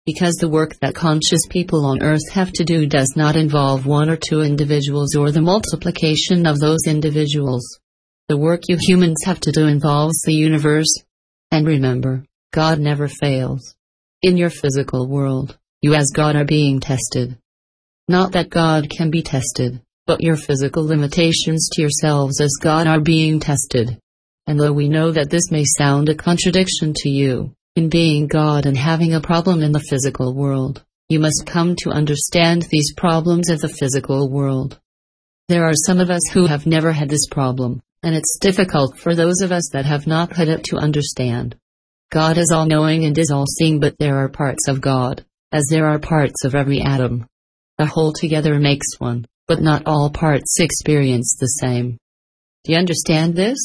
Because the work that conscious people on earth have to do does not involve one or two individuals or the multiplication of those individuals. The work you humans have to do involves the universe. And remember, God never fails. In your physical world, you as God are being tested. Not that God can be tested, but your physical limitations to yourselves as God are being tested. And though we know that this may sound a contradiction to you, in being God and having a problem in the physical world, you must come to understand these problems of the physical world. There are some of us who have never had this problem, and it's difficult for those of us that have not had it to understand. God is all-knowing and is all-seeing, but there are parts of God, as there are parts of every atom. The whole together makes one, but not all parts experience the same. Do you understand this?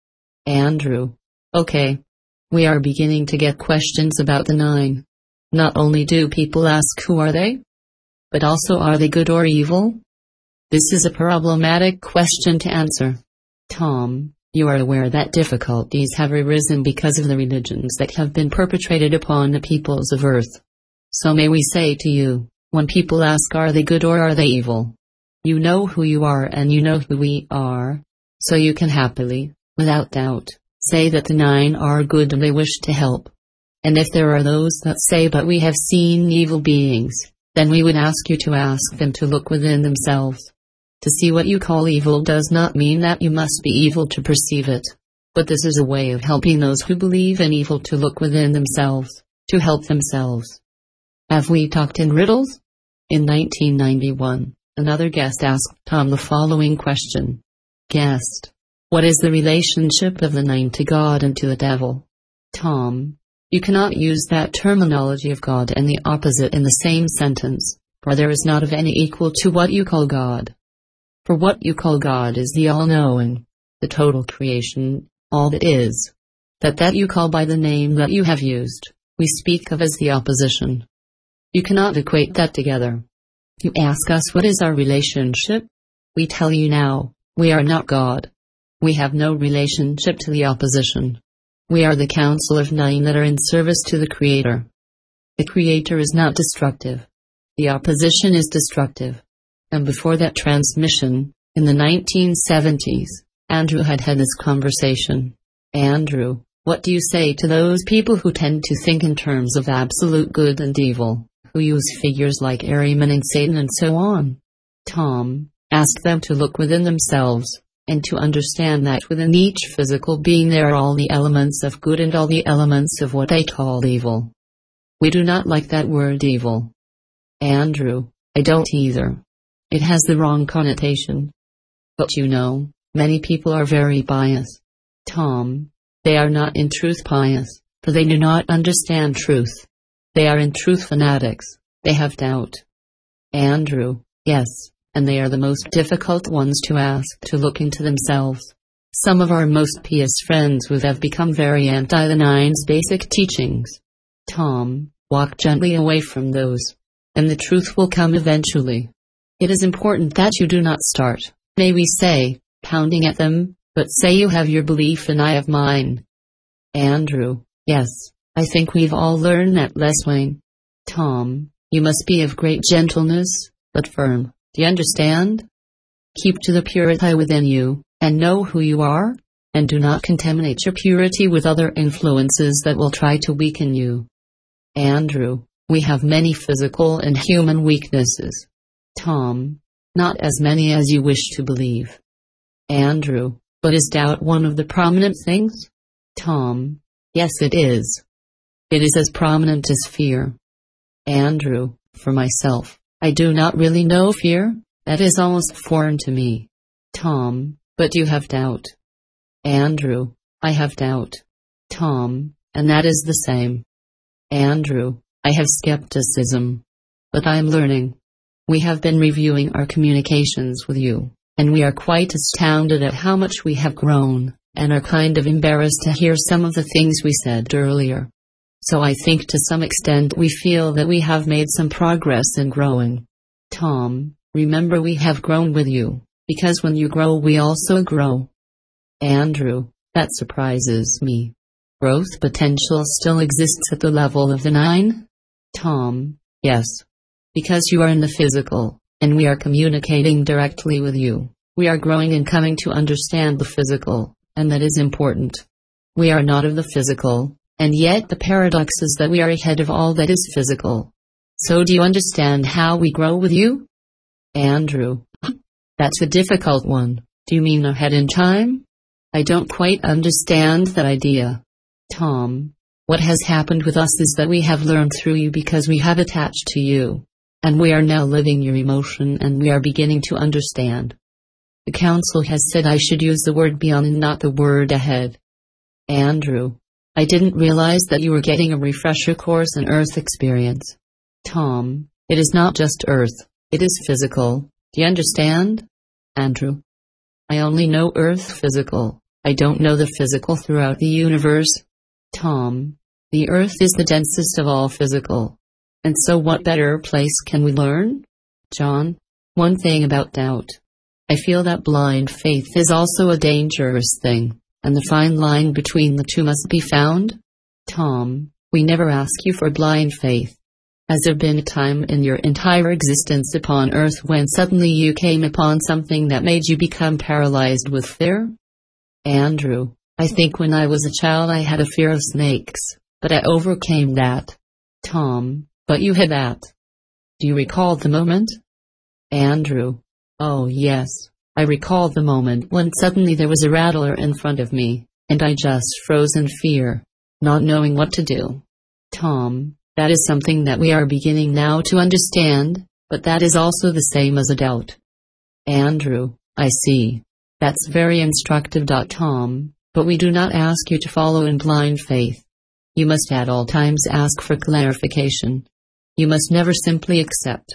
Andrew. Okay. We are beginning to get questions about the 9. Not only do people ask who are they, but also are they good or evil? This is a problematic question to answer. Tom, you are aware that difficulties have arisen because of the religions that have been perpetrated upon the peoples of earth. So may we say to you, when people ask are they good or are they evil? You know who you are and you know who we are, so you can happily, without doubt, say that the 9 are good and they wish to help. And if there are those that say but we have seen evil beings, then we would ask you to ask them to look within themselves. To see what you call evil does not mean that you must be evil to perceive it. But this is a way of helping those who believe in evil to look within themselves, to help themselves. Have we talked in riddles? In 1991, another guest asked Tom the following question. Guest. What is the relationship of the 9 to God and to the devil? Tom. You cannot use that terminology of God and the opposite in the same sentence, for there is not of any equal to what you call God. For what you call God is the all-knowing, the total creation, all that is. That you call by the name that you have used, we speak of as the opposition. You cannot equate that together. You ask us what is our relationship? We tell you now, we are not God. We have no relationship to the opposition. We are the council of 9 that are in service to the Creator. The Creator is not destructive. The opposition is destructive. And before that transmission, in the 1970s, Andrew had this conversation. Andrew, what do you say to those people who tend to think in terms of absolute good and evil, who use figures like Ahriman and Satan and so on? Tom, ask them to look within themselves, and to understand that within each physical being there are all the elements of good and all the elements of what they call evil. We do not like that word evil. Andrew, I don't either. It has the wrong connotation. But you know, many people are very pious. Tom, they are not in truth pious, for they do not understand truth. They are in truth fanatics, they have doubt. Andrew, yes. And they are the most difficult ones to ask to look into themselves. Some of our most pious friends would have become very anti the 9's basic teachings. Tom, walk gently away from those, and the truth will come eventually. It is important that you do not start, may we say, pounding at them, but say you have your belief and I have mine. Andrew, yes, I think we've all learned that lesson. Tom, you must be of great gentleness, but firm. Do you understand? Keep to the purity within you, and know who you are, and do not contaminate your purity with other influences that will try to weaken you. Andrew, we have many physical and human weaknesses. Tom, not as many as you wish to believe. Andrew, but is doubt one of the prominent things? Tom, yes it is. It is as prominent as fear. Andrew, for myself, I do not really know fear, that is almost foreign to me. Tom, but you have doubt. Andrew, I have doubt. Tom, and that is the same. Andrew, I have skepticism. But I am learning. We have been reviewing our communications with you, and we are quite astounded at how much we have grown, and are kind of embarrassed to hear some of the things we said earlier. So I think to some extent we feel that we have made some progress in growing. Tom, remember we have grown with you, because when you grow we also grow. Andrew, that surprises me. Growth potential still exists at the level of the 9? Tom: Yes. Because you are in the physical, and we are communicating directly with you. We are growing and coming to understand the physical, and that is important. We are not of the physical, and yet the paradox is that we are ahead of all that is physical. So do you understand how we grow with you? Andrew: That's a difficult one. Do you mean ahead in time? I don't quite understand that idea. Tom: What has happened with us is that we have learned through you because we have attached to you. And we are now living your emotion and we are beginning to understand. The council has said I should use the word beyond and not the word ahead. Andrew: I didn't realize that you were getting a refresher course in Earth experience. Tom: It is not just Earth, it is physical. Do you understand? Andrew: I only know Earth physical. I don't know the physical throughout the universe. Tom: The Earth is the densest of all physical. And so what better place can we learn? John: One thing about doubt. I feel that blind faith is also a dangerous thing, and the fine line between the two must be found. Tom: We never ask you for blind faith. Has there been a time in your entire existence upon Earth when suddenly you came upon something that made you become paralyzed with fear? Andrew: I think when I was a child I had a fear of snakes, but I overcame that. Tom: But you had that. Do you recall the moment? Andrew: Oh yes, I recall the moment when suddenly there was a rattler in front of me, and I just froze in fear, not knowing what to do. Tom: That is something that we are beginning now to understand, but that is also the same as a doubt. Andrew: I see. That's very instructive. Tom: But we do not ask you to follow in blind faith. You must at all times ask for clarification. You must never simply accept.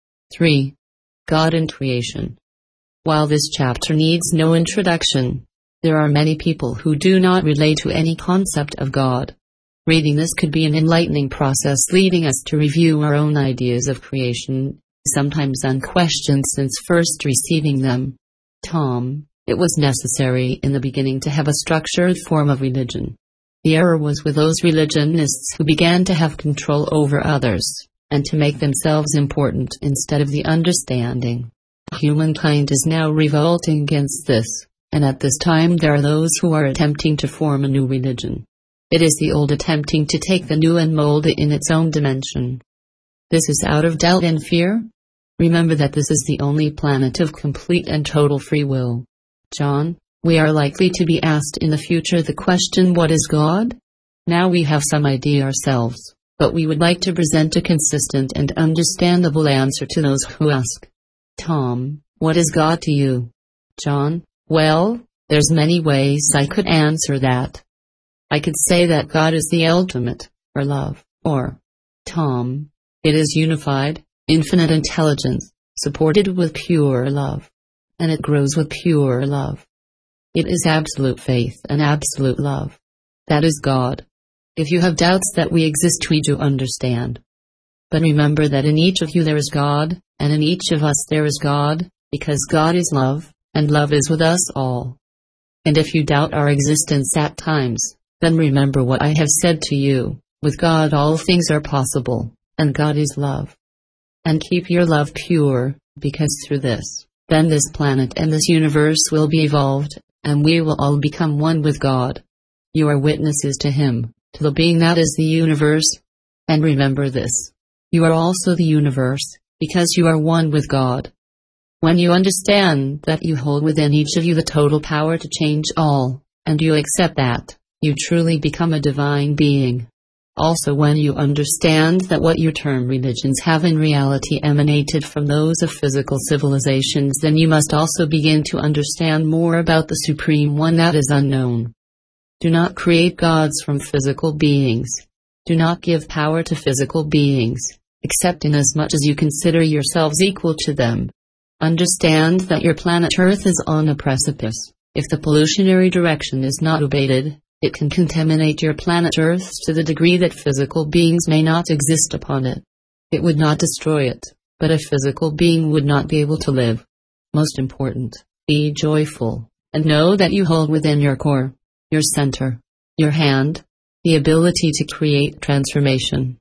3. God and Creation. While this chapter needs no introduction, there are many people who do not relate to any concept of God. Reading this could be an enlightening process leading us to review our own ideas of creation, sometimes unquestioned since first receiving them. Tom: It was necessary in the beginning to have a structured form of religion. The error was with those religionists who began to have control over others, and to make themselves important instead of the understanding. Humankind is now revolting against this, and at this time there are those who are attempting to form a new religion. It is the old attempting to take the new and mold it in its own dimension. This is out of doubt and fear. Remember that this is the only planet of complete and total free will. John: We are likely to be asked in the future the question, what is God? Now we have some idea ourselves, but we would like to present a consistent and understandable answer to those who ask. Tom: What is God to you? John: Well, there's many ways I could answer that. I could say that God is the ultimate, or love, or Tom: It is unified, infinite intelligence, supported with pure love. And it grows with pure love. It is absolute faith and absolute love. That is God. If you have doubts that we exist, we do understand. But remember that in each of you there is God, and in each of us there is God, because God is love, and love is with us all. And if you doubt our existence at times, then remember what I have said to you. With God all things are possible, and God is love. And keep your love pure, because through this, then this planet and this universe will be evolved, and we will all become one with God. You are witnesses to Him, to the being that is the universe. And remember this: you are also the universe, because you are one with God. When you understand that you hold within each of you the total power to change all, and you accept that, you truly become a divine being. Also, when you understand that what you term religions have in reality emanated from those of physical civilizations, then you must also begin to understand more about the Supreme One that is unknown. Do not create gods from physical beings. Do not give power to physical beings, except inasmuch as you consider yourselves equal to them. Understand that your planet Earth is on a precipice. If the pollutionary direction is not abated, it can contaminate your planet Earth to the degree that physical beings may not exist upon it. It would not destroy it, but a physical being would not be able to live. Most important, be joyful, and know that you hold within your core, your center, your hand, the ability to create transformation.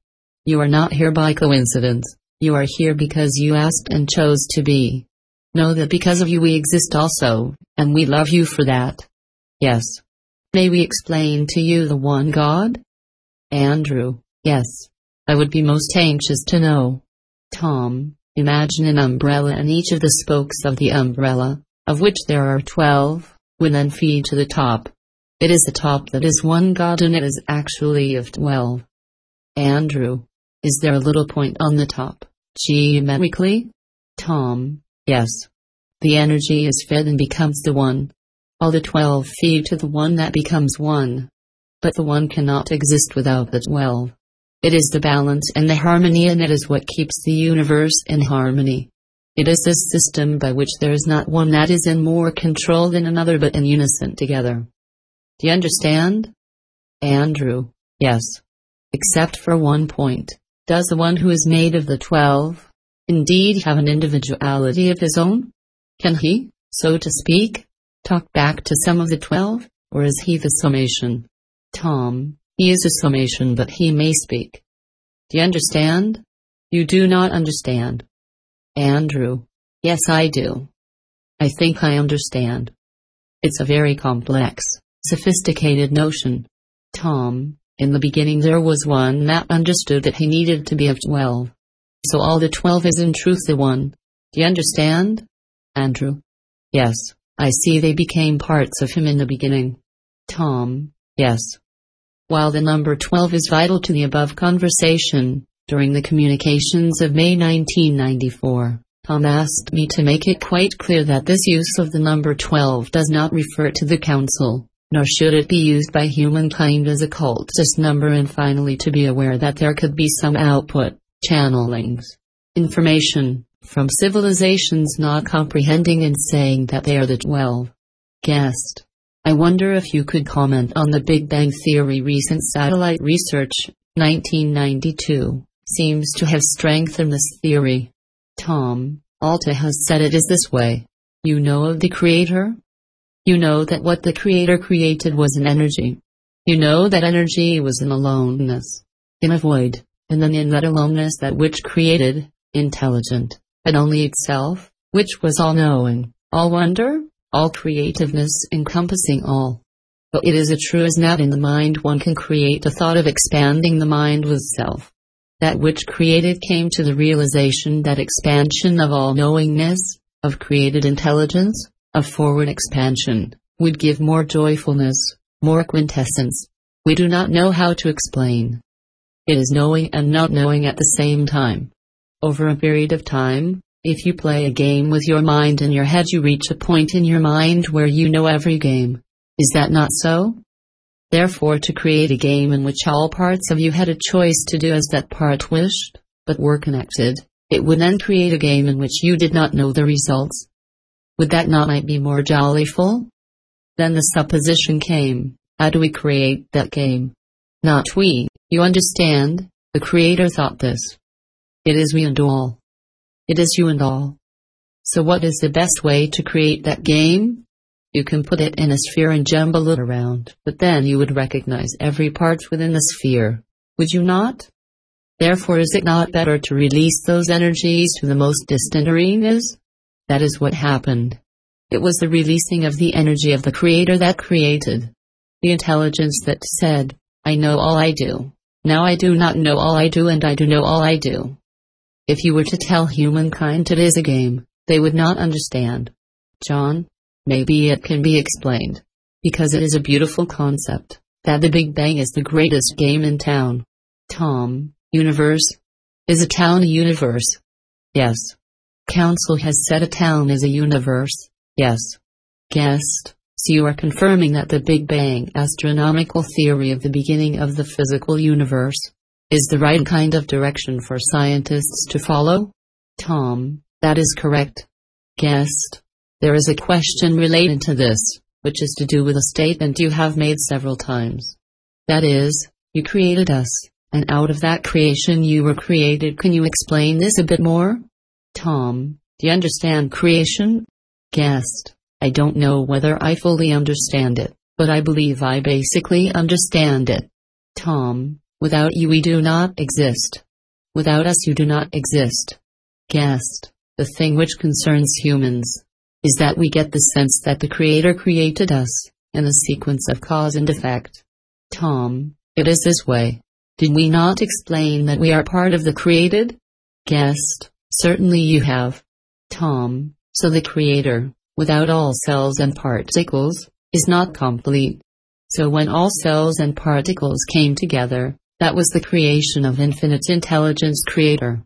You are not here by coincidence. You are here because you asked and chose to be. Know that because of you we exist also, and we love you for that. Yes. May we explain to you the one God? Andrew: Yes. I would be most anxious to know. Tom: Imagine an umbrella and each of the spokes of the umbrella, of which there are 12, would then feed to the top. It is the top that is one God and it is actually of 12. Andrew: Is there a little point on the top, geometrically? Tom: Yes. The energy is fed and becomes the one. All the 12 feed to the one that becomes one. But the one cannot exist without the 12. It is the balance and the harmony, and it is what keeps the universe in harmony. It is this system by which there is not one that is in more control than another but in unison together. Do you understand? Andrew: Yes. Except for one point. Does the one who is made of the 12 indeed have an individuality of his own? Can he, so to speak, talk back to some of the 12, or is he the summation? Tom: He is a summation, but he may speak. Do you understand? You do not understand. Andrew: Yes, I do. I think I understand. It's a very complex, sophisticated notion. Tom: In the beginning there was one that understood that he needed to be of 12. So all the 12 is in truth the one. Do you understand? Andrew: Yes, I see they became parts of him in the beginning. Tom: Yes. While the number 12 is vital to the above conversation, during the communications of May 1994, Tom asked me to make it quite clear that this use of the number 12 does not refer to the council, nor should it be used by humankind as a cultist number, and finally to be aware that there could be some output, channelings, information, from civilizations not comprehending and saying that they are the 12. Guest: I wonder if you could comment on the Big Bang Theory. Recent satellite research, 1992, seems to have strengthened this theory. Tom: Alta has said it is this way. You know of the Creator? You know that what the Creator created was an energy. You know that energy was in aloneness, in a void, and then in that aloneness that which created, intelligent, and only itself, which was all-knowing, all-wonder, all creativeness, encompassing all. But it is as true as that in the mind one can create a thought of expanding the mind with self. That which created came to the realization that expansion of all-knowingness, of created intelligence, of forward expansion, would give more joyfulness, more quintessence. We do not know how to explain. It is knowing and not knowing at the same time. Over a period of time, if you play a game with your mind in your head, you reach a point in your mind where you know every game. Is that not so? Therefore, to create a game in which all parts of you had a choice to do as that part wished, but were connected, it would then create a game in which you did not know the results. Would that not might be more jollyful? Then the supposition came, how do we create that game? Not we, you understand, the Creator thought this. It is we and all. It is you and all. So what is the best way to create that game? You can put it in a sphere and jumble it around, but then you would recognize every part within the sphere, would you not? Therefore, is it not better to release those energies to the most distant arenas? That is what happened. It was the releasing of the energy of the Creator that created. The intelligence that said, I know all I do. Now I do not know all I do, and I do know all I do. If you were to tell humankind it is a game, they would not understand. John, maybe it can be explained. Because it is a beautiful concept, that the Big Bang is the greatest game in town. Tom, universe? Is a town a universe? Yes. Council has said a town is a universe. Yes. Guest, so you are confirming that the Big Bang astronomical theory of the beginning of the physical universe is the right kind of direction for scientists to follow? Tom, that is correct. Guest, there is a question related to this, which is to do with a statement you have made several times. That is, you created us, and out of that creation you were created. Can you explain this a bit more? Tom, do you understand creation? Guest, I don't know whether I fully understand it, but I believe I basically understand it. Tom, without you we do not exist. Without us you do not exist. Guest, the thing which concerns humans is that we get the sense that the Creator created us, in a sequence of cause and effect. Tom, it is this way. Did we not explain that we are part of the created? Guest, certainly you have. Tom, so the Creator, without all cells and particles, is not complete. So when all cells and particles came together, that was the creation of infinite intelligence Creator.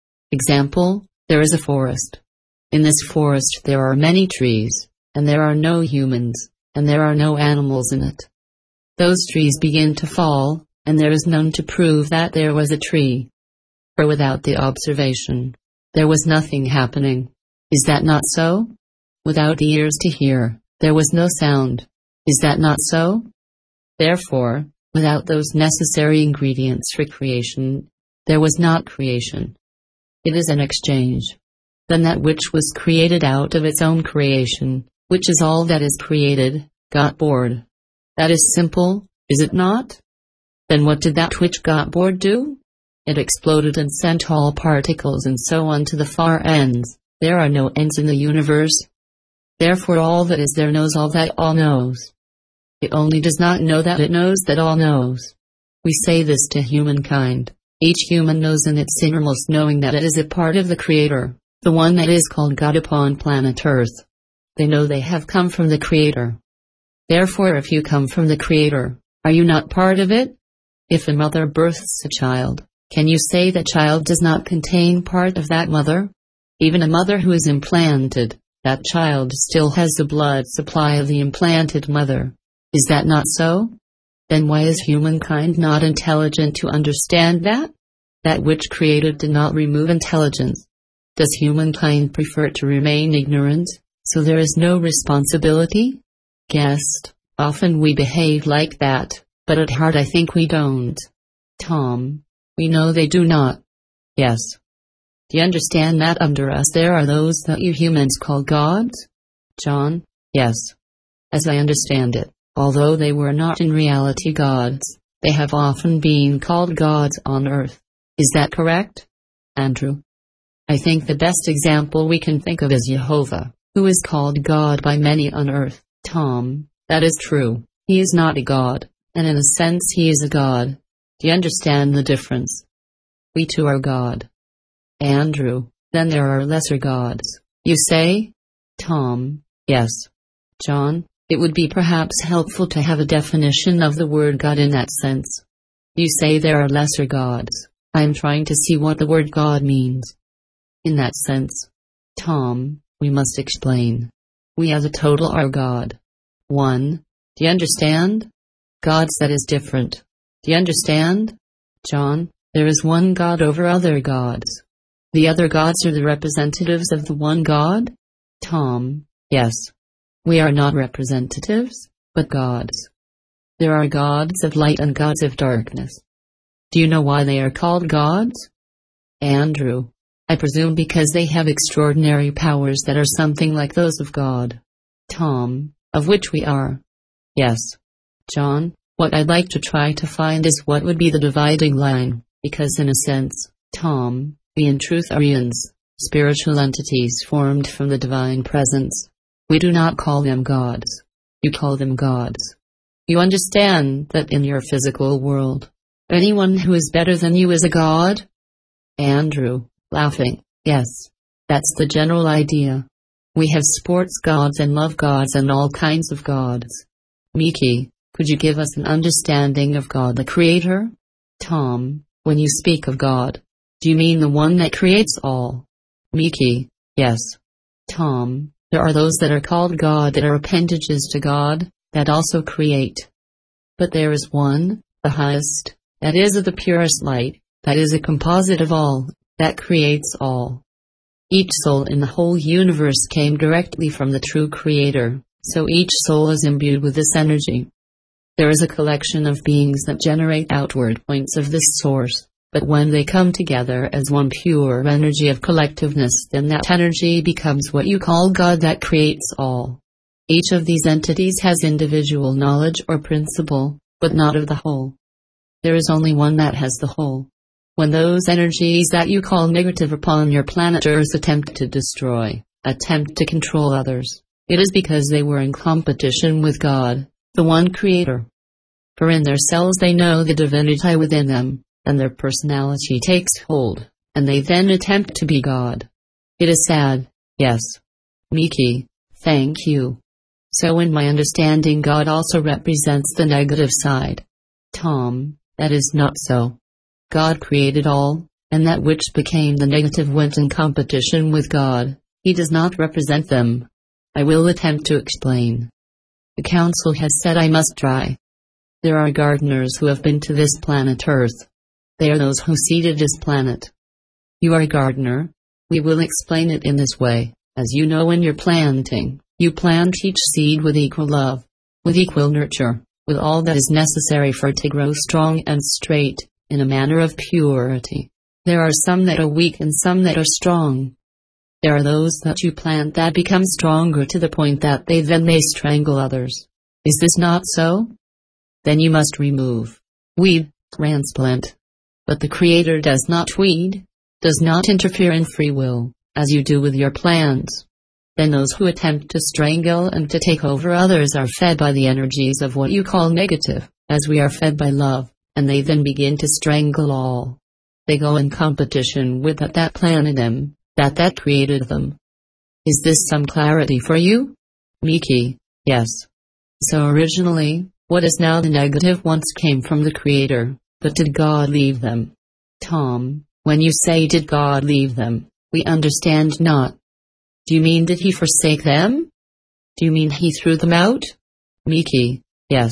Example, there is a forest. In this forest there are many trees, and there are no humans, and there are no animals in it. Those trees begin to fall, and there is none to prove that there was a tree. For without the observation, there was nothing happening. Is that not so? Without the ears to hear, there was no sound. Is that not so? Therefore, without those necessary ingredients for creation, there was not creation. It is an exchange. Then that which was created out of its own creation, which is all that is created, got bored. That is simple, is it not? Then what did that which got bored do? It exploded and sent all particles and so on to the far ends. There are no ends in the universe. Therefore all that is there knows all that all knows. It only does not know that it knows that all knows. We say this to humankind. Each human knows in its innermost knowing that it is a part of the Creator, the one that is called God upon planet Earth. They know they have come from the Creator. Therefore if you come from the Creator, are you not part of it? If a mother births a child, can you say that child does not contain part of that mother? Even a mother who is implanted, that child still has the blood supply of the implanted mother. Is that not so? Then why is humankind not intelligent to understand that? That which created did not remove intelligence. Does humankind prefer to remain ignorant, so there is no responsibility? Guest, often we behave like that, but at heart I think we don't. Tom, we know they do not. Yes. Do you understand that under us there are those that you humans call gods? John, yes. As I understand it, although they were not in reality gods, they have often been called gods on earth. Is that correct? Andrew. I think the best example we can think of is Jehovah, who is called God by many on earth. Tom, that is true. He is not a god, and in a sense he is a god. Do you understand the difference? We too are God. Andrew, then there are lesser gods, you say? Tom, yes. John, it would be perhaps helpful to have a definition of the word God in that sense. You say there are lesser gods. I am trying to see what the word God means. In that sense. Tom, we must explain. We as a total are God. 1. Do you understand? God that is different. Do you understand? John, there is one God over other gods. The other gods are the representatives of the one God? Tom, yes. We are not representatives, but gods. There are gods of light and gods of darkness. Do you know why they are called gods? Andrew, I presume because they have extraordinary powers that are something like those of God. Tom, of which we are. Yes. John, what I'd like to try to find is what would be the dividing line, because in a sense, Tom, we in truth are eons, spiritual entities formed from the divine presence. We do not call them gods. You call them gods. You understand that in your physical world, anyone who is better than you is a god? Andrew, laughing, yes. That's the general idea. We have sports gods and love gods and all kinds of gods. Miki, could you give us an understanding of God the Creator? Tom, when you speak of God, do you mean the one that creates all? Miki, yes. Tom, there are those that are called God that are appendages to God, that also create. But there is one, the highest, that is of the purest light, that is a composite of all, that creates all. Each soul in the whole universe came directly from the true Creator, so each soul is imbued with this energy. There is a collection of beings that generate outward points of this source, but when they come together as one pure energy of collectiveness, then that energy becomes what you call God that creates all. Each of these entities has individual knowledge or principle, but not of the whole. There is only one that has the whole. When those energies that you call negative upon your planet Earth attempt to destroy, attempt to control others, it is because they were in competition with God, the one Creator. For in their cells they know the divinity within them, and their personality takes hold, and they then attempt to be God. It is sad, yes. Miki, thank you. So in my understanding God also represents the negative side. Tom, that is not so. God created all, and that which became the negative went in competition with God. He does not represent them. I will attempt to explain. The council has said I must try. There are gardeners who have been to this planet Earth. They are those who seeded this planet. You are a gardener. We will explain it in this way. As you know, when you're planting, you plant each seed with equal love, with equal nurture, with all that is necessary for it to grow strong and straight, in a manner of purity. There are some that are weak and some that are strong. There are those that you plant that become stronger to the point that they then may strangle others. Is this not so? Then you must remove, weed, transplant. But the Creator does not weed, does not interfere in free will, as you do with your plants. Then those who attempt to strangle and to take over others are fed by the energies of what you call negative, as we are fed by love, and they then begin to strangle all. They go in competition with that planted them, that created them. Is this some clarity for you? Miki, yes. So originally, what is now the negative once came from the Creator, but did God leave them? Tom, when you say did God leave them, we understand not. Do you mean did He forsake them? Do you mean He threw them out? Miki, yes.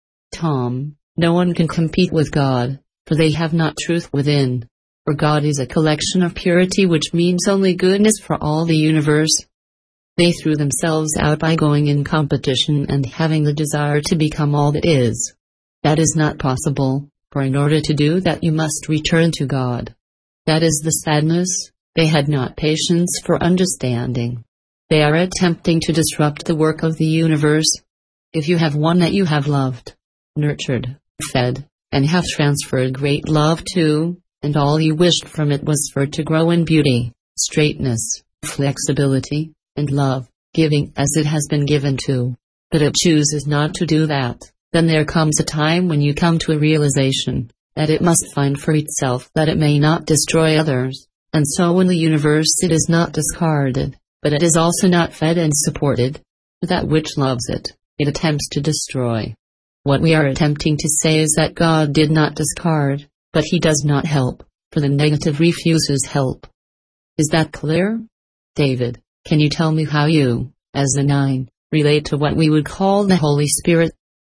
Tom, no one can compete with God, for they have not truth within. For God is a collection of purity, which means only goodness for all the universe. They threw themselves out by going in competition and having the desire to become all that is. That is not possible, for in order to do that you must return to God. That is the sadness. They had not patience for understanding. They are attempting to disrupt the work of the universe. If you have one that you have loved, nurtured, fed, and have transferred great love to, and all you wished from it was for it to grow in beauty, straightness, flexibility, and love, giving as it has been given to, but it chooses not to do that, then there comes a time when you come to a realization that it must find for itself that it may not destroy others, and so in the universe it is not discarded, but it is also not fed and supported. That which loves it, it attempts to destroy. What we are attempting to say is that God did not discard, but He does not help, for the negative refuses help. Is that clear? David, can you tell me how you, as the nine, relate to what we would call the Holy Spirit?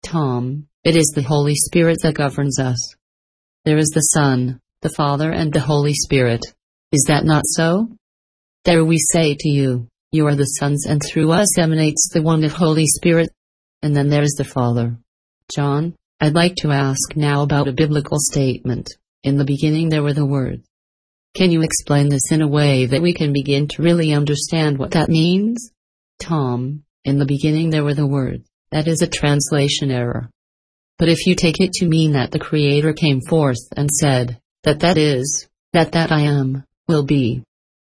Tom, it is the Holy Spirit that governs us. There is the Son, the Father and the Holy Spirit. Is that not so? There we say to you, you are the sons and through us emanates the one of Holy Spirit. And then there is the Father. John, I'd like to ask now about a biblical statement. In the beginning there were the words. Can you explain this in a way that we can begin to really understand what that means? Tom, in the beginning there were the words. That is a translation error. But if you take it to mean that the Creator came forth and said, that is, that I am, will be.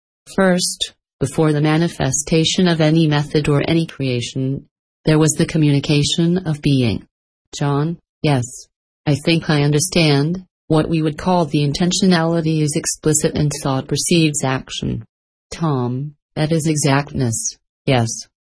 First, before the manifestation of any method or any creation, there was the communication of being. John, yes. I think I understand. What we would call the intentionality is explicit and thought precedes action. Tom, that is exactness, yes.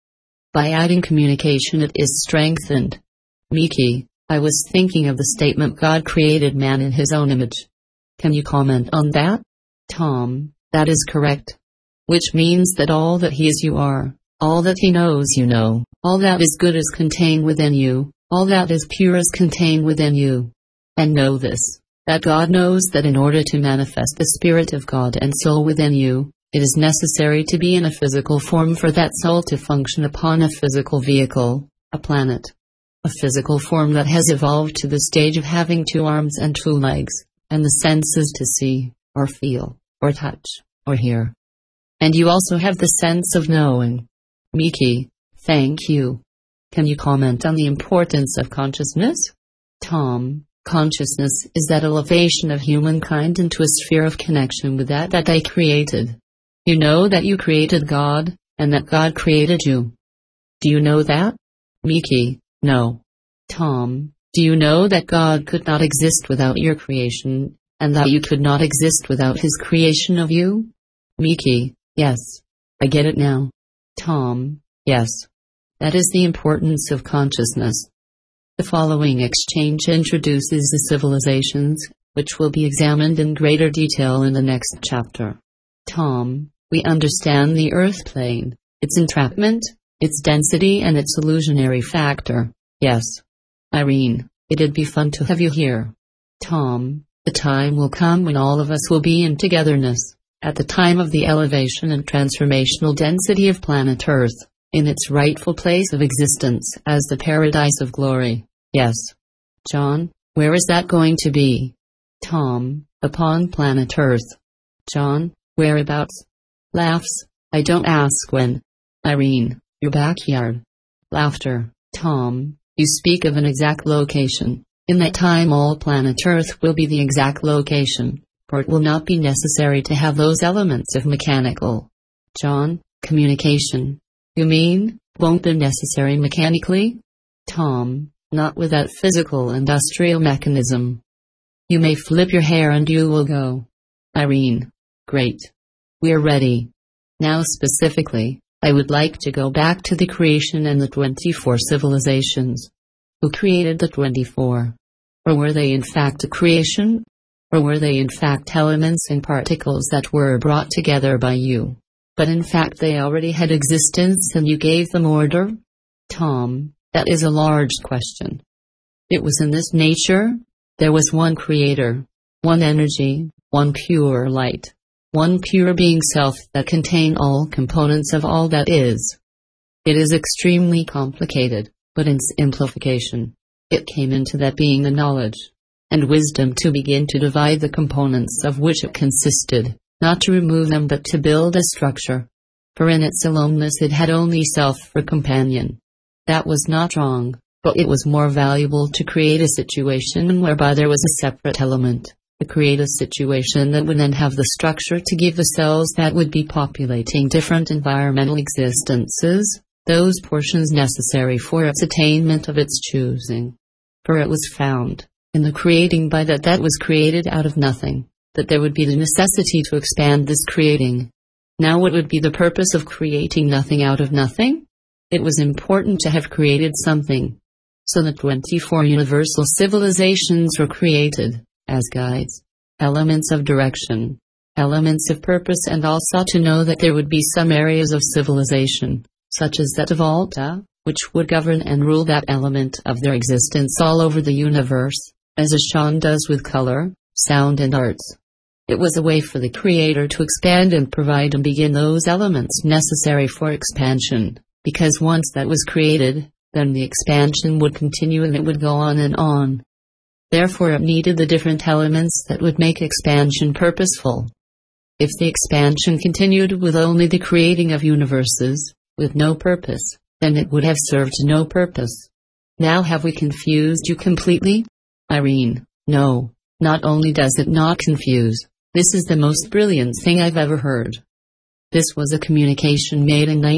By adding communication it is strengthened. Miki, I was thinking of the statement God created man in His own image. Can you comment on that? Tom, that is correct. Which means that all that He is you are, all that He knows you know, all that is good is contained within you, all that is pure is contained within you. And know this, that God knows that in order to manifest the Spirit of God and soul within you, it is necessary to be in a physical form for that soul to function upon a physical vehicle, a planet. A physical form that has evolved to the stage of having 2 arms and 2 legs, and the senses to see, or feel, or touch, or hear. And you also have the sense of knowing. Miki, thank you. Can you comment on the importance of consciousness? Tom, Consciousness is that elevation of humankind into a sphere of connection with that they created. You know that you created God, and that God created you. Do you know that? Miki, no. Tom, do you know that God could not exist without your creation, and that you could not exist without His creation of you? Miki, yes. I get it now. Tom, yes. That is the importance of consciousness. The following exchange introduces the civilizations, which will be examined in greater detail in the next chapter. Tom, we understand the Earth plane, its entrapment, its density and its illusionary factor, yes. Irene, it'd be fun to have you here. Tom, the time will come when all of us will be in togetherness, at the time of the elevation and transformational density of planet Earth, in its rightful place of existence as the paradise of glory, yes. John, where is that going to be? Tom, upon planet Earth. John, whereabouts? Laughs, I don't ask when. Irene, your backyard. Laughter, Tom, you speak of an exact location. In that time all planet Earth will be the exact location, for it will not be necessary to have those elements of mechanical. John, communication. You mean, won't be necessary mechanically? Tom, not without physical industrial mechanism. You may flip your hair and you will go. Irene, great. We're ready. Now specifically, I would like to go back to the creation and the 24 civilizations. Who created the 24? Or were they in fact a creation? Or were they in fact elements and particles that were brought together by you? But in fact they already had existence and you gave them order? Tom, that is a large question. It was in this nature. There was one creator, one energy, one pure light, one pure being self that contained all components of all that is. It is extremely complicated, but in simplification, it came into that being the knowledge and wisdom to begin to divide the components of which it consisted. Not to remove them but to build a structure. For in its aloneness it had only self for companion. That was not wrong, but it was more valuable to create a situation whereby there was a separate element, to create a situation that would then have the structure to give the cells that would be populating different environmental existences, those portions necessary for its attainment of its choosing. For it was found, in the creating by that was created out of nothing, that there would be the necessity to expand this creating. Now what would be the purpose of creating nothing out of nothing? It was important to have created something. So the 24 universal civilizations were created, as guides, elements of direction, elements of purpose, and also to know that there would be some areas of civilization, such as that of Alta, which would govern and rule that element of their existence all over the universe, as Ashan does with color, sound and arts. It was a way for the Creator to expand and provide and begin those elements necessary for expansion, because once that was created, then the expansion would continue and it would go on and on. Therefore it needed the different elements that would make expansion purposeful. If the expansion continued with only the creating of universes, with no purpose, then it would have served no purpose. Now have we confused you completely? Irene, no, not only does it not confuse, this is the most brilliant thing I've ever heard. This was a communication made in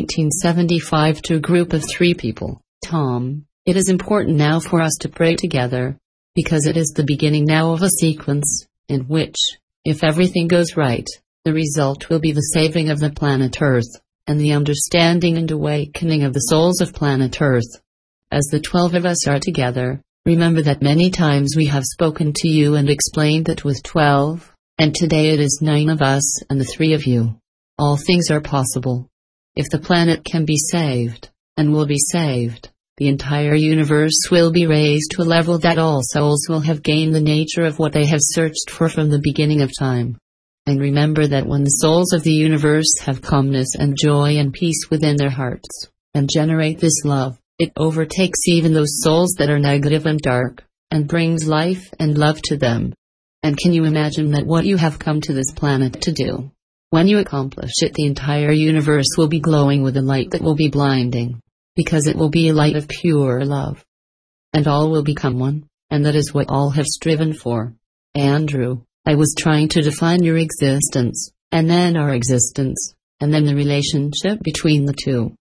1975 to a group of 3 people. Tom, it is important now for us to pray together, because it is the beginning now of a sequence, in which, if everything goes right, the result will be the saving of the planet Earth, and the understanding and awakening of the souls of planet Earth. As the 12 of us are together, remember that many times we have spoken to you and explained that with 12, and today it is 9 of us and the 3 of you. All things are possible. If the planet can be saved, and will be saved, the entire universe will be raised to a level that all souls will have gained the nature of what they have searched for from the beginning of time. And remember that when the souls of the universe have calmness and joy and peace within their hearts, and generate this love, it overtakes even those souls that are negative and dark, and brings life and love to them. And can you imagine that what you have come to this planet to do? When you accomplish it, the entire universe will be glowing with a light that will be blinding, because it will be a light of pure love. And all will become one. and that is what all have striven for. Andrew, I was trying to define your existence, and then our existence, and then the relationship between the two.